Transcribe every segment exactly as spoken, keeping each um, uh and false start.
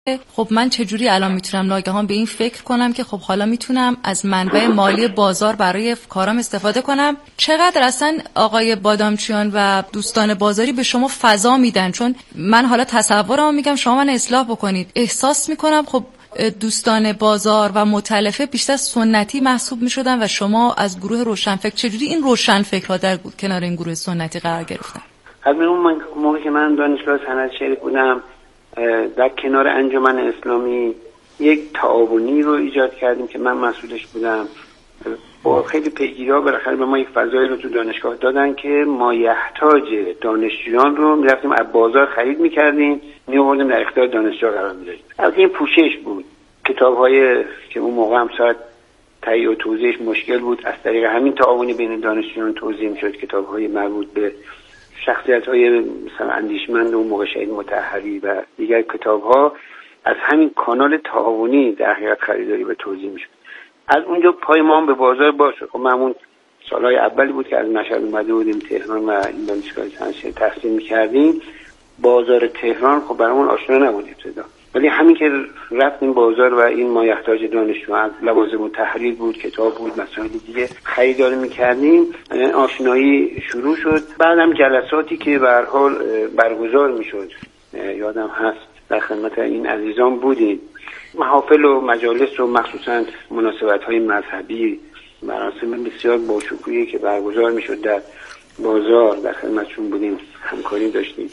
خب من چجوری الان میتونم ناگهان به این فکر کنم که خب حالا میتونم از منبع مالی بازار برای کارام استفاده کنم. چقدر اصلا آقای بادامچیان و دوستان بازاری به شما فضا میدن؟ چون من حالا تصورم میگم شما من اصلاح بکنید، احساس میکنم خب دوستان بازار و متلفه بیشتر سنتی محسوب میشدن و شما از گروه روشنفکر، چجوری این روشنفکرها در کنار این گروه سنتی قرار گرفتن؟ از اون موقع که من دانشگاه صنعت شهری بودم در کنار انجمن اسلامی یک تعاونی رو ایجاد کردیم که من مسئولش بودم. با خیلی پیگیری‌ها بالاخره به ما یک فضایی رو تو دانشگاه دادن که مایحتاج دانشجویان رو می‌رفتیم از بازار خرید می‌کردیم، می‌آوردیم در اختیار دانشجو قرار می‌دادیم. از این پوشش بود. کتاب‌های که اون موقع هم شاید تهیه و توزیعش مشکل بود، از طریق همین تعاونی بین دانشجویان توزیع می‌شد. کتاب‌های مربوط به شخصیت‌های مثلا اندیشمند اون موقع شهید مطهری و دیگر کتاب‌ها از همین کانال تعاونی در حقیقت خریداری و توزیع می‌شد. از اونجا پای ما هم به بازار باز شد. خب همون سالهای اولی بود که از مشهد اومده بودیم تهران و این دانشگاه صنعت شهری تحصیل می‌کردیم. بازار تهران خب برامون آشنا نبود ابتدا، ولی همین که رفتیم بازار و این مایحتاج دانشجو از لوازم التحریر بود، کتاب بود، مسائل دیگه خریداری می‌کردیم، آشنایی شروع شد. بعدم جلساتی که به هر حال برگزار می‌شد، یادم هست در خدمت این عزیزان بودیم، محافل و مجالس و مخصوصا مناسبت‌های مذهبی، مراسم بسیار باشکوهی که برگزار می‌شد در بازار، در خدمتشون بودیم، همکاری داشتیم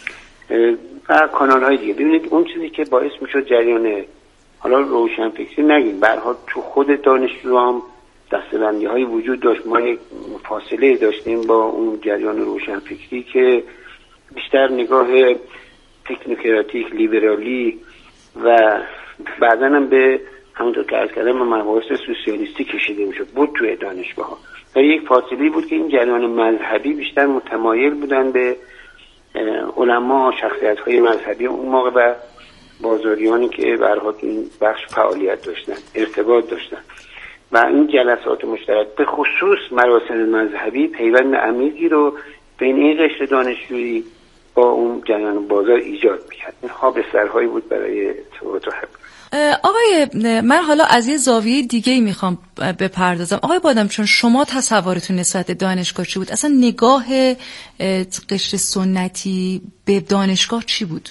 و کانال‌های دیگه. ببینید اون چیزی که باعث می‌شد جریان حالا روشنفکری نگیم، به هر حال تو خود دانشجوام دسته‌بندی‌های وجود داشت. ما یک فاصله داشتیم با اون جریان روشنفکری که بیشتر نگاه تکنوکراتیک، لیبرالی و بعداً هم به همونطور که عرض کردم مباحث سوسیالیستی کشیده میشد بود توی دانشگاه‌ها. و یک فاصله بود که این جریان مذهبی بیشتر متمایل بودن به علما، شخصیت‌های مذهبی اون موقع و بازاریانی که به هر حال این بخش فعالیت داشتن، ارتباط داشتن و این جلسات مشترک به خصوص مراسم مذهبی پیوند عمیقی رو بین این قشر دانشجویی با اون جریان بازار ایجاد می‌کرد. این خواب سرهایی بود برای ارتباط و حب. آقای من حالا از یه زاویه دیگه میخوام بپردازم. آقای بادامچیان، شما تصورتون نسبت دانشگاه چی بود؟ اصلا نگاه قشر سنتی به دانشگاه چی بود؟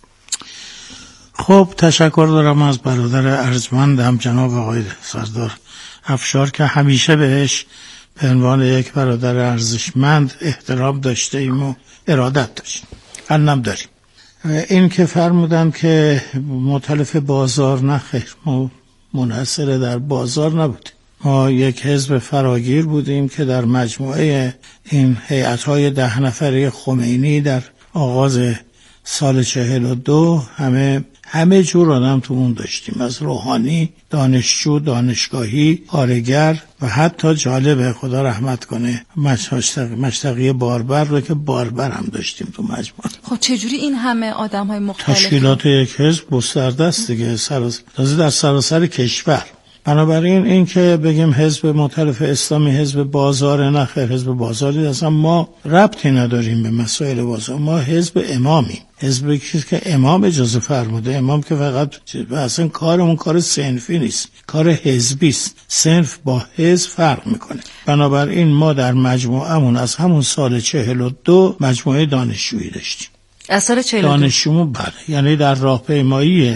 خب تشکر دارم از برادر ارجمندم جناب آقای سردار افشار که همیشه بهش به عنوان یک برادر ارزشمند احترام داشته ایم و ارادت داشتیم، الانم داریم. این که فرمودن که مؤتلف بازار، نه خیر، ما منحصر در بازار نبودیم. ما یک حزب فراگیر بودیم که در مجموعه این هیئت‌های ده نفره خمینی در آغاز سال چهل و دو همه همه جور آدم تو اون داشتیم، از روحانی، دانشجو، دانشگاهی، کارگر و حتی جالبه خدا رحمت کنه مشتقی باربر رو که باربر هم داشتیم تو مجموعه. خب چجوری این همه آدم‌های مختلف؟ تشکیلات یک حزب گسترده است دیگه، تازه در سراسر کشور. بنابراین این که بگیم حزب مؤتلف اسلامی حزب بازار، نه خیر، حزب بازاری اصلا ما ربطی نداریم به مسائل بازار. ما حزب امامیم، حزب که امام اجازه فرموده. امام که فقط اصلا کارمون کار صنفی نیست، کار حزبی است. صنف با حزب فرق میکنه. بنابراین ما در مجموعمون از همون سال چهل و دو مجموعه دانشجویی داشتیم. از سال چهل و دو دانشجومون بله، یعنی در راهپیمایی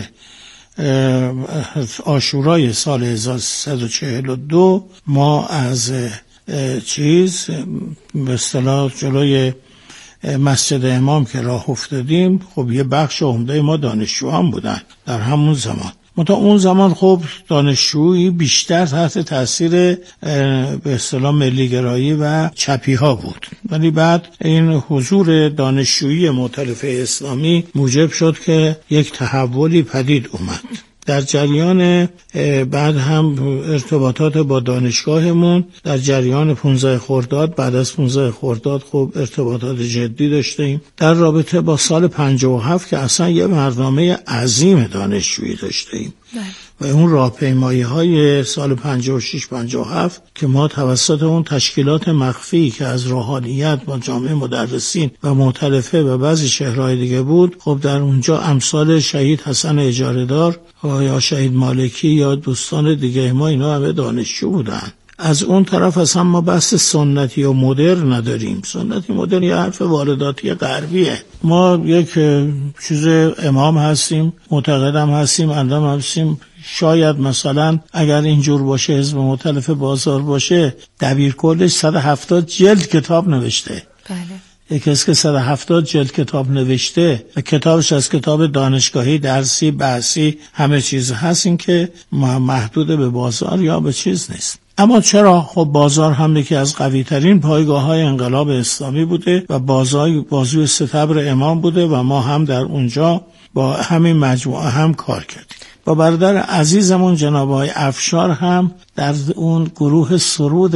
عاشورای سال هزار و سیصد و چهل و دو ما از چیز به اصطلاح جلوی مسجد امام که راه افتادیم، خب یه بخش عمده ما دانشجویان بودن در همون زمان. منتها اون زمان خب دانشجویی بیشتر تحت تاثیر به اصطلاح ملیگرایی و چپی ها بود، ولی بعد این حضور دانشجویی مؤتلفه اسلامی موجب شد که یک تحولی پدید اومد در جریان بعد هم ارتباطات با دانشگاهمون در جریان پانزده خرداد، بعد از پانزده خرداد خب ارتباطات جدی داشتیم در رابطه با سال پنجاه و هفت که اصلا یه برنامه عظیم دانشجویی داشتیم و اون راهپیمایی های سال پنجاه و شش پنجاه و هفت که ما توسط اون تشکیلات مخفی که از روحانیت با جامعه مدرسین و مؤتلفه و بعضی شهرهای دیگه بود، خب در اونجا امثال شهید حسن اجاره‌دار یا شهید مالکی یا دوستان دیگه ما اینا همه دانشجو بودن. از اون طرف اصلا ما بحث سنتی و مدرن نداریم. سنتی مدرن یه حرف وارداتی غربیه. ما یک چیز امام هستیم، معتقدم هستیم، اندام هستیم. شاید مثلا اگر اینجور باشه حزب مؤتلف بازار باشه دبیرکلش صد و هفتاد جلد کتاب نوشته. بله. یک کسی که صد و هفتاد جلد کتاب نوشته و کتابش از کتاب دانشگاهی، درسی، بحثی همه چیز هست، این که محدود به بازار یا به چیز نیست. اما چرا؟ خب بازار هم یکی از قوی ترین پایگاه های انقلاب اسلامی بوده و بازار بازوی ستبر امام بوده و ما هم در اونجا با همین مجموعه هم کار کردیم. با برادر عزیزمون جناب آقای افشار هم در اون گروه سرود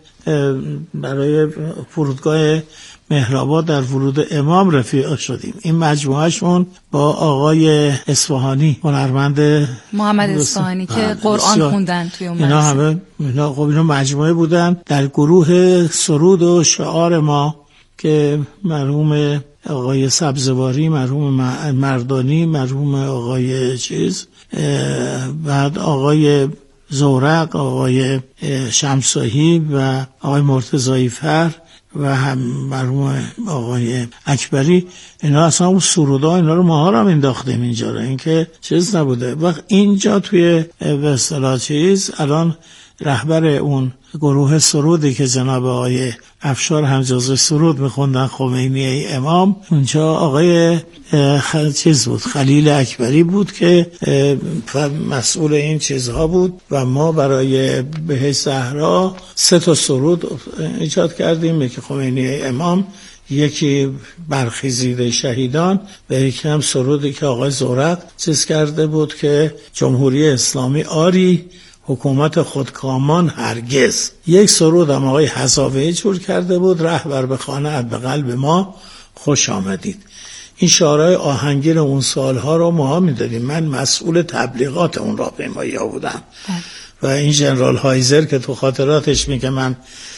برای فرودگاه مهرآباد در ورود امام رفیق شدیم. این مجموعهشون با آقای اصفهانی هنرمند محمد اصفهانی که قرآن خوندن توی اون مدرسه. اینا همه اینا خب اینا مجموعه بودن در گروه سرود و شعار ما که مرحوم آقای سبزواری، مرحوم مردانی، مرحوم آقای چیز، بعد آقای زورق، آقای شمساهی و آقای مرتضایی فر و هم مرحوم آقای اکبری، اینا اصلا اون سرودا اینا رو ما هم انداختیم اینجا رو، این که چیز نبوده. وقت اینجا توی به اصطلاح چیز الان رهبر اون گروه سرودی که جناب آقای افشار هم جزو سرود میخوندن خمینی امام، اونجا آقای خل... چیز بود خلیل اکبری بود که مسئول این چیزها بود و ما برای بهشت زهرا سه تا سرود ایجاد کردیم، یکی خمینی امام، یکی برخیزیده شهیدان و یکی هم سرودی که آقای زورق چیز کرده بود که جمهوری اسلامی آری حکومت خودکامان هرگز. یک سرود هم آقای حساوی جور کرده بود، رهبر به خانه به قلب ما خوش آمدید. این شعارهای آهنگین اون سالها رو ما میدادیم. من مسئول تبلیغات اون راهپیمایی ها بودم و این جنرال هایزر که تو خاطراتش میگه من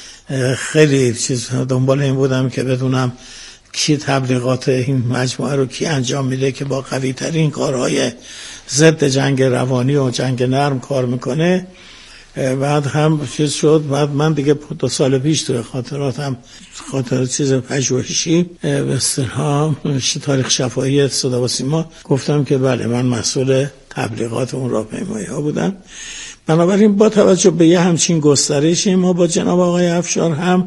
خیلی چیز دنبال این بودم که بدونم کی تبلیغات این مجموعه رو کی انجام میده که با قوی ترین کارهای ضد جنگ روانی و جنگ نرم کار میکنه. بعد هم چیز شد، بعد من دیگه دو سال پیش تو خاطراتم خاطر چیز پژوهشی به اصطلاح تاریخ شفاهی صدا و سیما گفتم که بله من مسئول تبلیغات اون راهپیمایی ها بودم. بنابراین با توجه به یه همچین گسترشی ما با جناب آقای افشار هم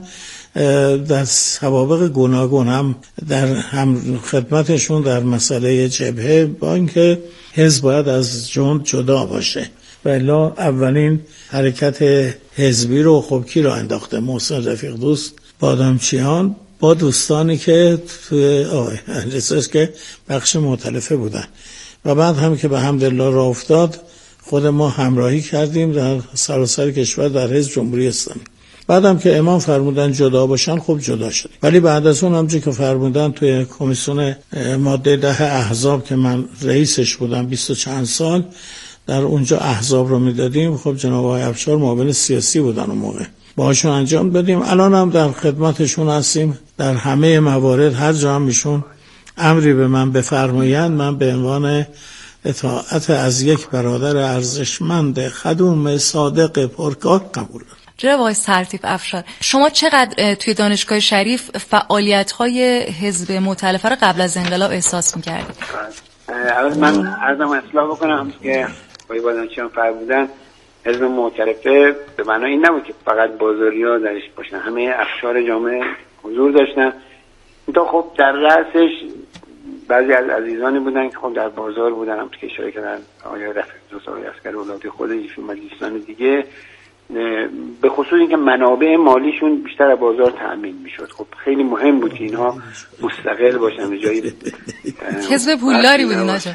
در سوابق گوناگون هم در هم خدمتشون در مسئله جبهه با اینکه حزب باید از جند جدا باشه و الا اولین حرکت حزبی رو خب کی را انداخته؟ محسن رفیق دوست بادامچیان با دوستانی که توی اهل‌سوز که بخش مؤتلفه بودن و بعد هم که به حمدالله راه افتاد خود ما همراهی کردیم در سراسر کشور در حزب جمهوری اسلامی. بعدم که امام فرمودن جدا باشن خب جدا شدیم، ولی بعد از اون هم که فرمودن توی کمیسیون ماده ده احزاب که من رئیسش بودم بیست و چند سال در اونجا احزاب رو میدادیم، خب جناب آقای افشار معاون سیاسی بودن اون موقع، باهاشون انجام دادیم. الان هم در خدمتشون هستیم در همه موارد. هر جا هم میشون امری به من بفرمایند من به عنوان اطاعت از یک برادر ارزشمند خدوم صادق پرکار قبول دارم. جناب آقای سرتیپ افشار، شما چقدر توی دانشگاه شریف فعالیت‌های حزب مؤتلفه رو قبل از انقلاب احساس می‌کردید؟ اول من عرضم اصلاح بکنم که آقای بادامچیان فرمودن حزب مؤتلفه به معنای این نبود که فقط بازاری‌ها درش باشن، همه اقشار جامعه حضور داشتن. تا خب در رأسش بعضی از عزیزانی بودن که خب در بازار بودن، هم که اشاره کردن آقای رفیق دوست، آقای عسکر اولادی خودش و مجلسان دیگه، به خصوص اینکه منابع مالیشون بیشتر از بازار تأمین میشد. خب خیلی مهم بود که اینها مستقل باشن به جایی حزب پولداری بودین آجا.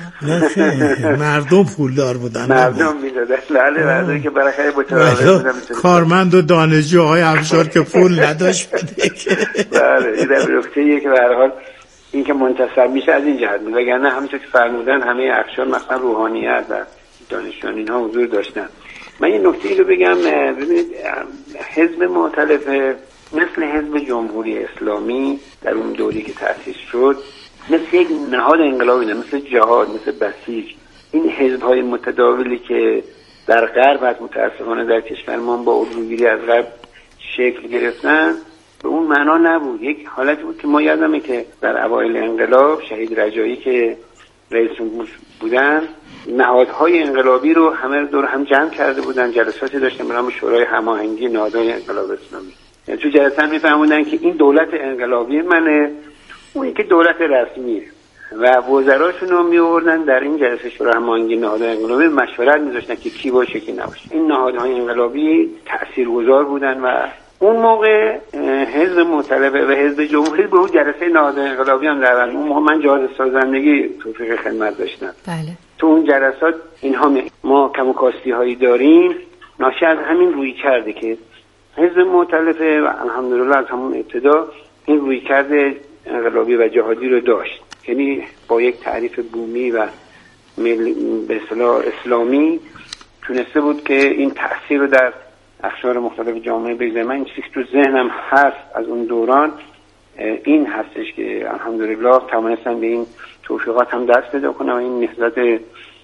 مردم پولدار بودن، مردم میدادن. بله مردمی که برای خیلی متعاون بودن، کارمند و دانشجو آقای افشار که پول نداشت بده. بله این نکته‌ایه که به هر حال این که منتصب میشه از این جهت بود، وگرنه همونطور که فرمودن همه اقشار مثلا روحانیت و دانشجویان اینها حضور داشتن. من یه نکته ای رو بگم، ببینید حزب مؤتلف مثل حزب جمهوری اسلامی در اون دوری که تأسیس شد مثل یک نهاد انقلابی نه، مثل جهاد، مثل بسیج. این حزب‌های متداولی که در غرب از متاسفانه در کشور ما با الگوگیری از غرب شکل گرفتن به اون معنا نبود. یک حالتی بود که ما یادمه که در اوایل انقلاب شهید رجایی که رئیس جمهور بودن نهادهای انقلابی رو همه دور هم جمع کرده بودن، جلساتی داشتن به نام شورای هماهنگی نهادهای انقلاب اسلامی. یعنی تو جلسه میفهموندن که این دولت انقلابی منه، اون که دولت رسمیه و وزراشون رو میآوردن در این جلسه شورای هماهنگی نهادهای انقلابی مشورت می‌ذاشتن که کی باشه کی نباشه. این نهادهای انقلابی تاثیرگذار بودن و اون موقع حزب مؤتلف و حزب جمهوری به اون جلسه نهادهای انقلابی هم رفتن. اون موقع من جهاز سازندگی توفیق خدمت داشتم. بله. تو اون جلسات اینها ما کم و کاستی هایی داریم ناشی از همین روی کرده که حزب مؤتلف و الحمدلله از همون ابتدا این روی کرده انقلابی و جهادی رو داشت، یعنی با یک تعریف بومی و به اصطلاح اسلامی تونسته بود که این تأثیر رو در اقشار مختلف جامعه بگذاره. من این چیزی تو ذهنم هست از اون دوران این هستش که الحمدلله توانستم به این توفیقات هم دست پیدا کنم و این نهضت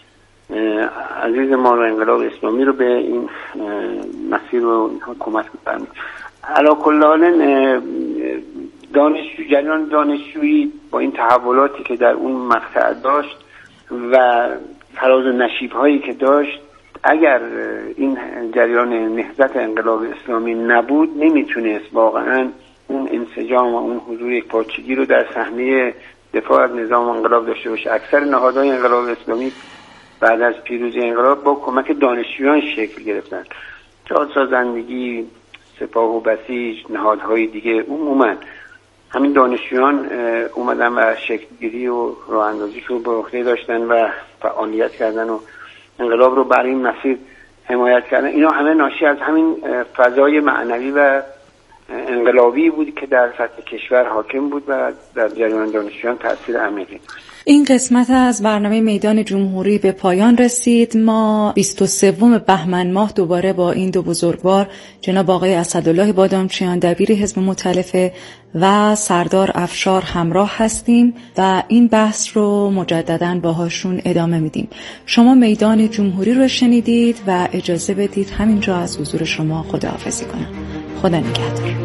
عزیز ما رو انقلاب اسلامی رو به این مسیر رو کمک می‌کنم. علی کل حال دانشجو جریان دانشجویی با این تحولاتی که در اون مقطع داشت و فراز و نشیب‌هایی که داشت، اگر این جریان نهضت انقلاب اسلامی نبود نمیتونست واقعا اون انسجام و اون حضور یک پارچگی رو در صحنه دفاع از نظام انقلاب داشته باشه. اکثر نهادهای انقلاب اسلامی بعد از پیروزی انقلاب با کمک دانشجویان شکل گرفتن. جهاد سازندگی، سپاه و بسیج، نهادهای دیگه عموما همین دانشجویان اومدن و شکلگیری و راه اندازیش رو به عهده داشتن و فعالیت کردن و انقلاب رو برای این مسیر حمایت کردن. اینا همه ناشی از همین فضای معنوی و انقلابی بود که در سطح کشور حاکم بود و در جریان دانشجویان تأثیر عمیقی داشت. این قسمت از برنامه میدان جمهوری به پایان رسید. ما بیست و سوم بهمن ماه دوباره با این دو بزرگوار جناب آقای اسدالله بادامچیان دبیر حزب مؤتلف و سردار افشار همراه هستیم و این بحث رو مجدداً باهاشون ادامه میدیم. شما میدان جمهوری رو شنیدید و اجازه بدید همینجا از حضور شما خداحافظی کنم. خدا نگهدار.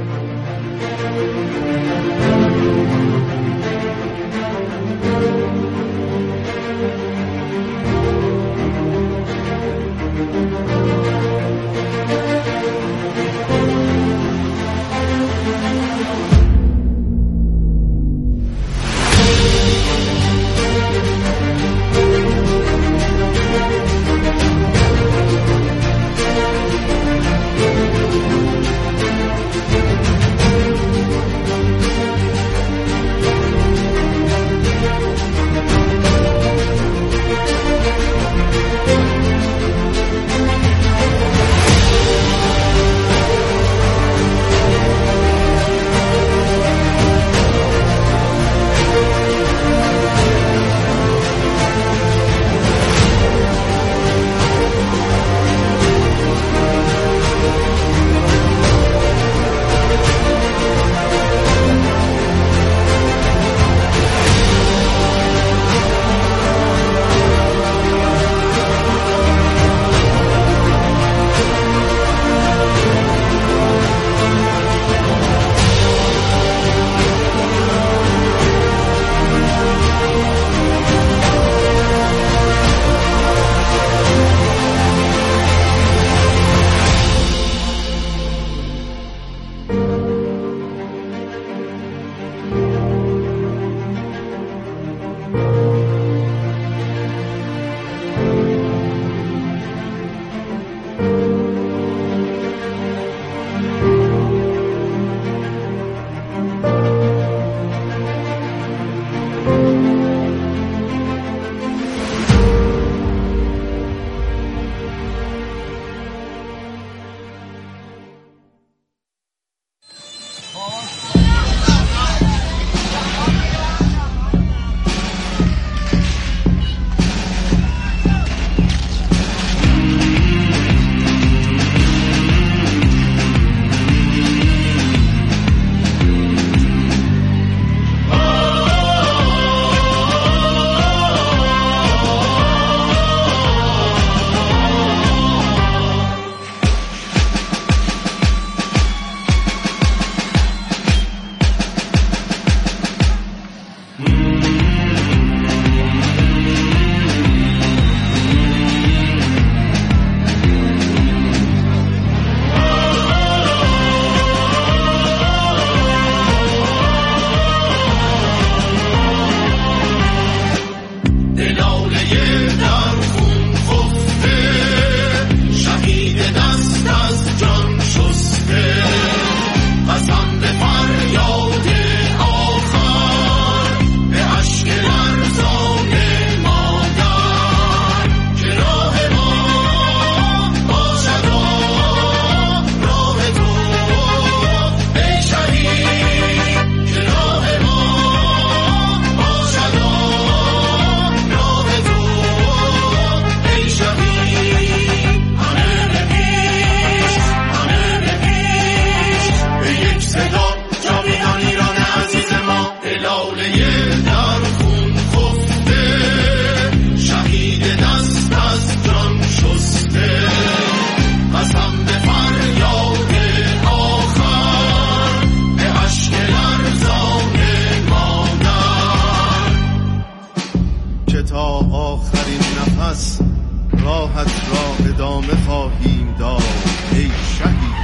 راحت را ادامه خواهیم داد ای شهید.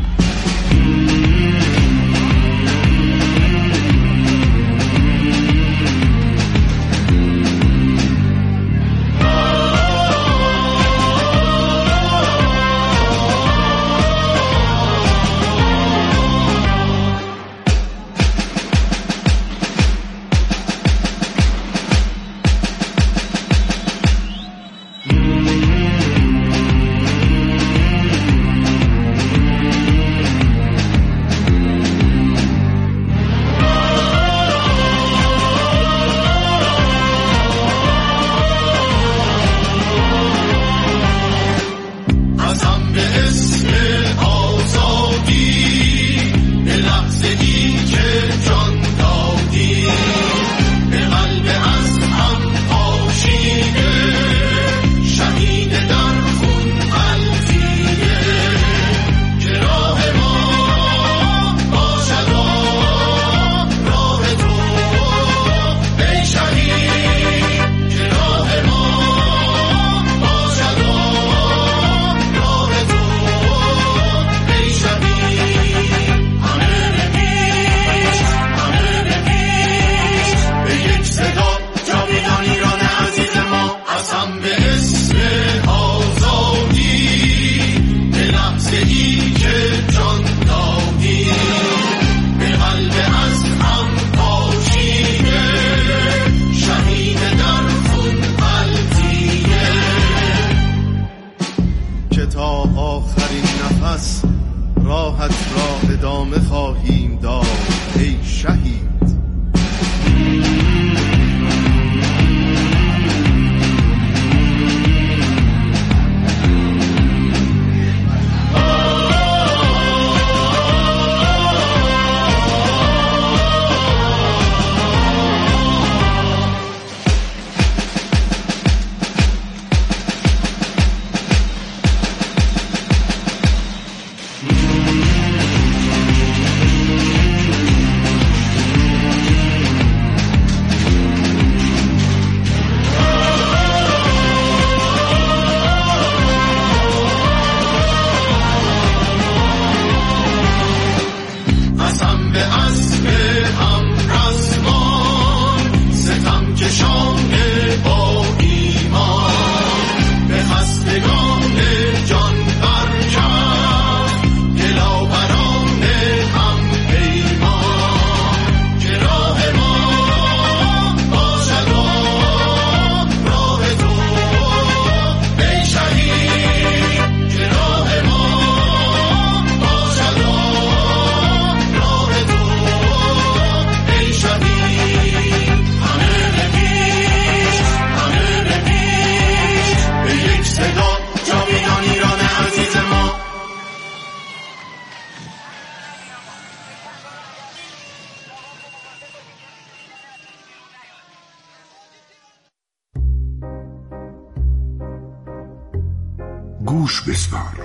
گوش بسپار.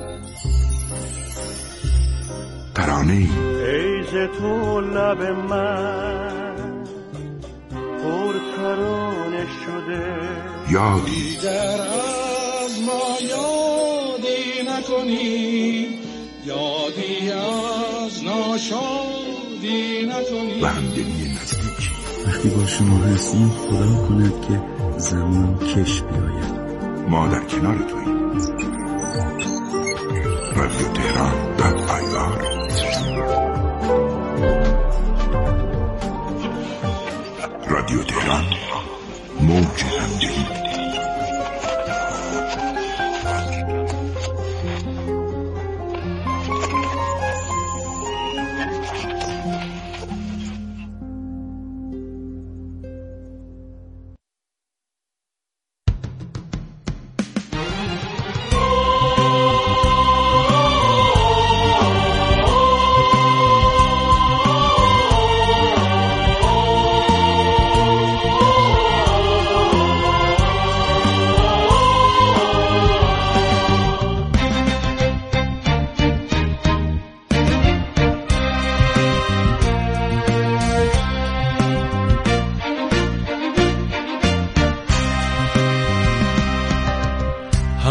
ترانه ای ای ز تو لب من پر ترانه شده، یادی در از ما یادی نکنی، یادی از ناشادی نکنی. و همدلی نزدیکی. وقتی با شما هستیم خدا کند که زمان کش بیاید. ما در کنار توییم. رادیو تهران دات آی آر. رادیو تهران، موج همدلی.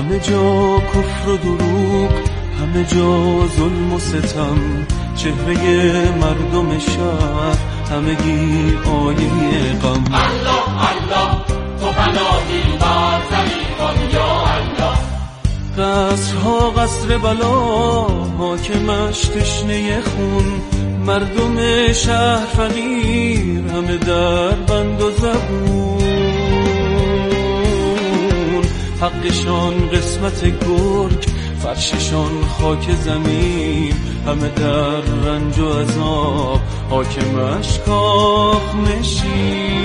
همه جا کفر و دروغ، همه جا ظلم و ستم، چهره مردم شهر همگی آینه غم. الله الله تو پناهی بر ضعیفان یا الله. قصرها قصر بلا، حاکمش تشنه خون، مردم شهر فقیر همه در بند و زبون. حقشان قسمت گرگ، فرششان خاک زمین، همه در رنج و عذاب، حاکمش کاخ نشین.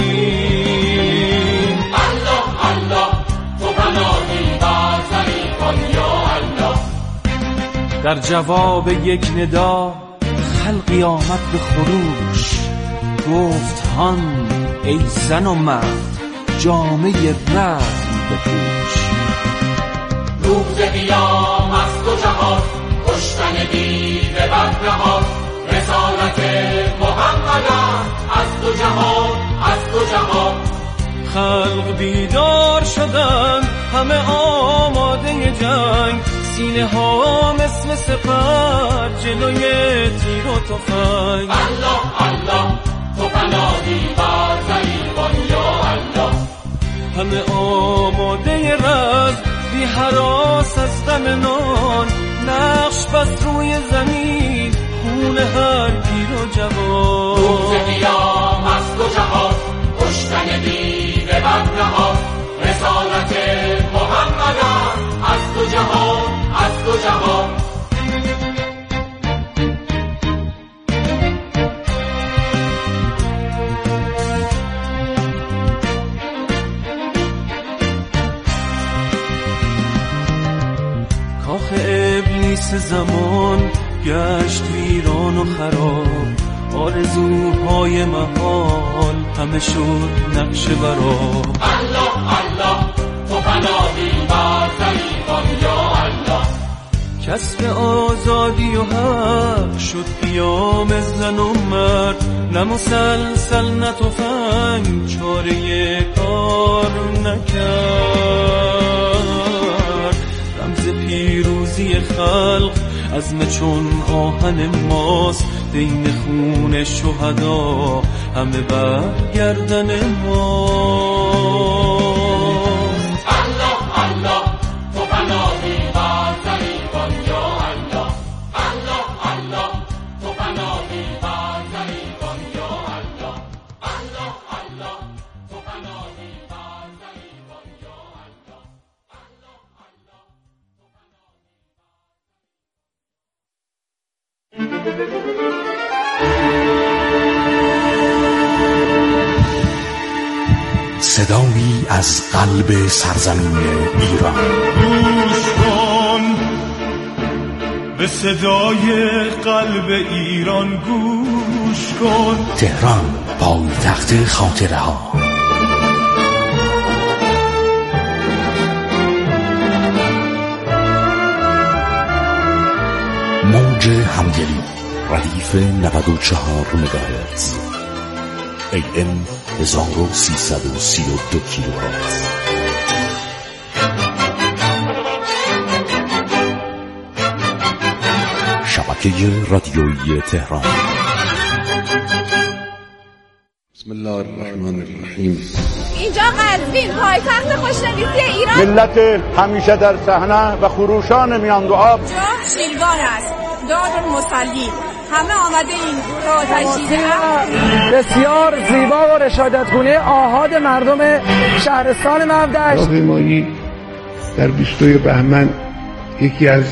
الله الله تو پناهی بر ضعیفان یا الله. در جواب یک ندا خلقی آمد به خروش، گفت هان ای زن و مرد جامعه رد بپوش. روز قیام از دو جهان، کشتن دیو بدنهاد، رسالت محمد از دو جهان، از دو جهان. خلق بیدار شدن همه آماده جنگ، سینه ها مثل سپر جلوی تیر و تفنگ. الله الله تو پناهی بر ضعیفان یا الله. همه آماده رزم بی هراس از دم نان، نقش بست روی زمین خون هر پیر و جوان. روز قیام از دو جهان، کشتن دیو بدنهاد، رسالت محمد از دو جهان، از دو جهان. کاخ ابلیس زمان گشت ویران و خراب، آرزوهای محال همه شد نقش براب. الله الله تو پناهی بر ضعیفان یا الله. کسب آزادی و حق شد قیام زن و مرد، نه مسلسل نه تفنگ چاره کار نکرد. رمز پیروزی خلق عزم چون آهن ماست، دین خون شهدا همه برگردن ماست. الله الله تو پناهی بر ضعیفان یا الله. الله الله تو پناهی بر ضعیفان یا الله. الله الله تو پناهی بر ضعیفان یا الله. صدایی از قلب سرزمین ایران. گوش کن به صدای قلب ایران، گوش کن. تهران پایتخت خاطره ها. موج همدلی ردیف نود و چهار مگاهرتز، ای ام هزار و سیصد و سی و دو کیلوهرتز. شبکه رادیویی تهران. بسم الله الرحمن الرحیم. اینجا قزوین پایتخت خوشنویسی ایران. ملت همیشه در صحنه و خروشان میان دو آب. جا شیروان است، دارالمصلی. همه آمده این تا تجدید بسیار زیبا و رشادتگونه آحاد مردم شهرستان مبدأ. راهپیمایی در بیستوی بهمن یکی از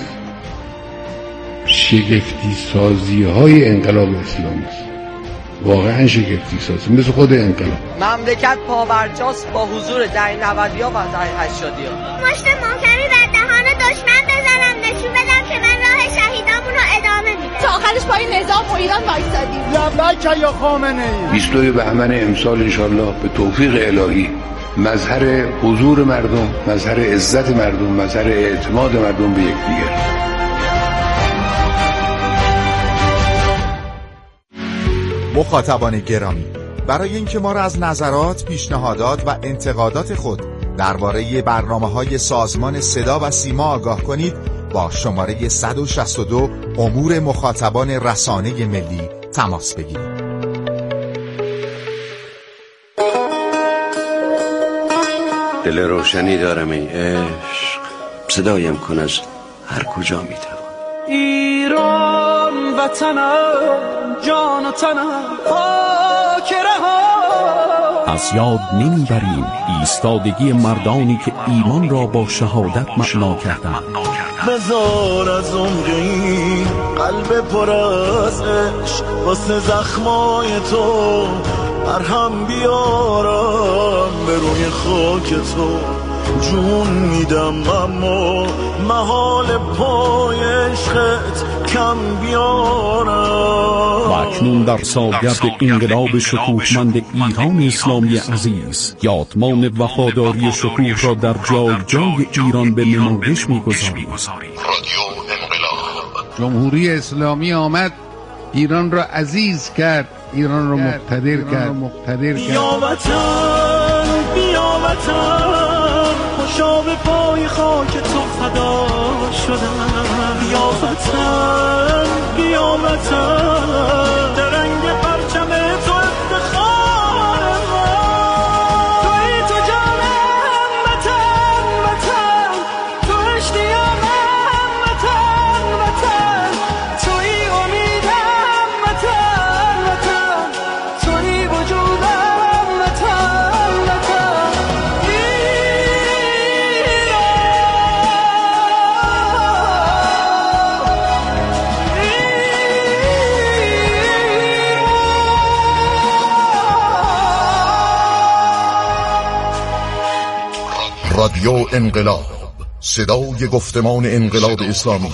شگفتی سازی های انقلاب اسلامی است. واقعا شگفتی سازی، مثل خود انقلاب. مملکت پاورجاست با حضور دهه نودی ها و دهه هشتادی ها. مشت محکمی بر دهان دشمن بزنم، نشون بدم که من راه شهیدامون رو ادامه میدم. تا آخرش پای نظام و ایران وایسادیم. لبیک یا خامنه ای. بیستوی بهمن امسال انشالله به توفیق الهی مظهر حضور مردم، مظهر عزت مردم، مظهر اعتماد مردم به یکدیگر. مخاطبان گرامی، برای اینکه ما را از نظرات، پیشنهادات و انتقادات خود درباره برنامه‌های سازمان صدا و سیما آگاه کنید با شماره صد و شصت و دو امور مخاطبان رسانه ملی تماس بگیرید. دل روشنی دارم ای عشق، صدایم کن از هر کجا میتوان. ایران وطنم، جان و تنم، خاک رها. از یاد نمیبریم ایستادگی مردانی که ایمان را با شهادت معنا کردند. بذار از عمق این قلب پر از عشق واسه زخمای تو مرهم بیارم، به روی خاک تو جون میدم اما محال پای عشقت کم بیارم. و اکنون در سالگرد انقلاب شکوهمند ایران اسلامی عزیز یادمان وفاداری شکوه را در جای جای ایران به نمایش می‌گذاریم. جمهوری اسلامی آمد ایران را عزیز کرد، ایران را مقتدر کرد. مقتدر کرد. بیا وطن، بیا وطن، خوشا به پای خاک تو فدا شدم. بیا وطن، بیا وطن، درنگ پرچم تو افتخار ما. توی تو جانم وطن، وطن، تو اشتیاقم وطن، وطن، توی امیدم وطن، وطن، توی وجودم وطن، وطن. رادیو انقلاب، صدای گفتمان انقلاب اسلامی.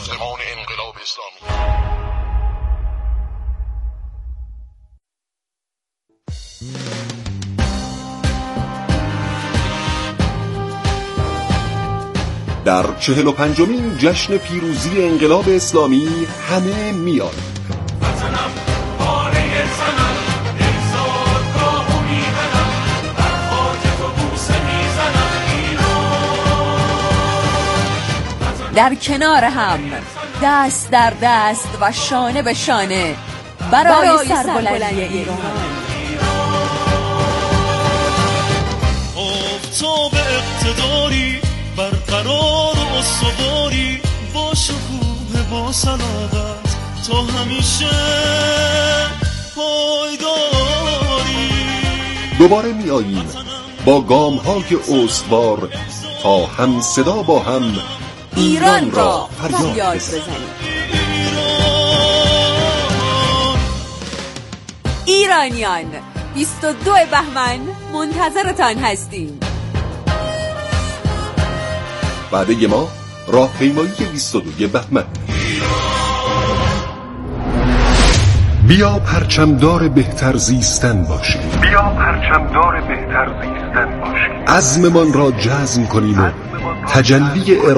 در چهل و پنجمین جشن پیروزی انقلاب اسلامی همه میان. وطنم پاره زنم، انسان گاه میهنم، بر خاک تو بوسه میزنم ایران. در کنار هم، دست در دست و شانه به شانه برای سربلندی ایران. آفتاب اقتداری برقرار و استواری، با شکوه با صلابت تا همیشه پایداری. دوباره می آییم با گام های استوار تا هم صدا با هم ایران را فریاد بزنیم. ایرانیان، بیست و دو بهمن منتظرتان هستیم. بعد ما راهپیمایی بیست و دو بهمن. بیا پرچمدار بهتر زیستن باشیم. بیا پرچمدار بهتر زیستن باشیم. عزممان را جزم کنیم و تجلی